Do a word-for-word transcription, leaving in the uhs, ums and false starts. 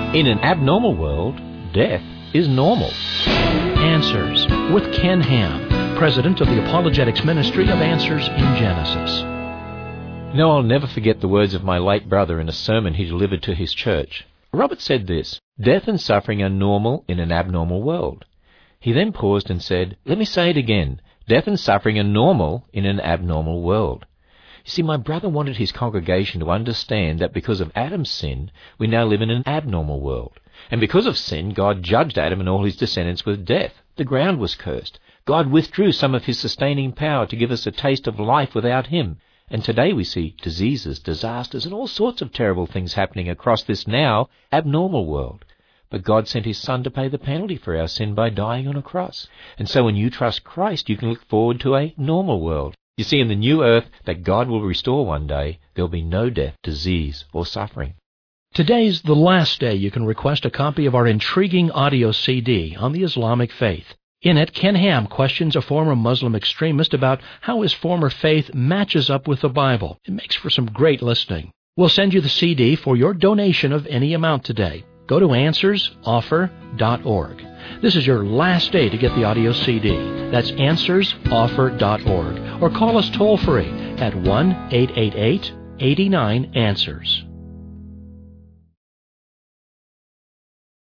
In an abnormal world, death is normal. Answers with Ken Ham, president of the Apologetics Ministry of Answers in Genesis. You know, I'll never forget the words of my late brother in a sermon he delivered to his church. Robert said this: "Death and suffering are normal in an abnormal world." He then paused and said, "Let me say it again. Death and suffering are normal in an abnormal world." You see, my brother wanted his congregation to understand that because of Adam's sin, we now live in an abnormal world. And because of sin, God judged Adam and all his descendants with death. The ground was cursed. God withdrew some of his sustaining power to give us a taste of life without him. And today we see diseases, disasters, and all sorts of terrible things happening across this now abnormal world. But God sent his Son to pay the penalty for our sin by dying on a cross. And so when you trust Christ, you can look forward to a normal world. You see, in the new earth that God will restore one day, there will be no death, disease, or suffering. Today's the last day you can request a copy of our intriguing audio C D on the Islamic faith. In it, Ken Ham questions a former Muslim extremist about how his former faith matches up with the Bible. It makes for some great listening. We'll send you the C D for your donation of any amount today. Go to answers offer dot org. This is your last day to get the audio C D. That's answers offer dot org. Or call us toll-free at one eight eight eight, eight nine, answers.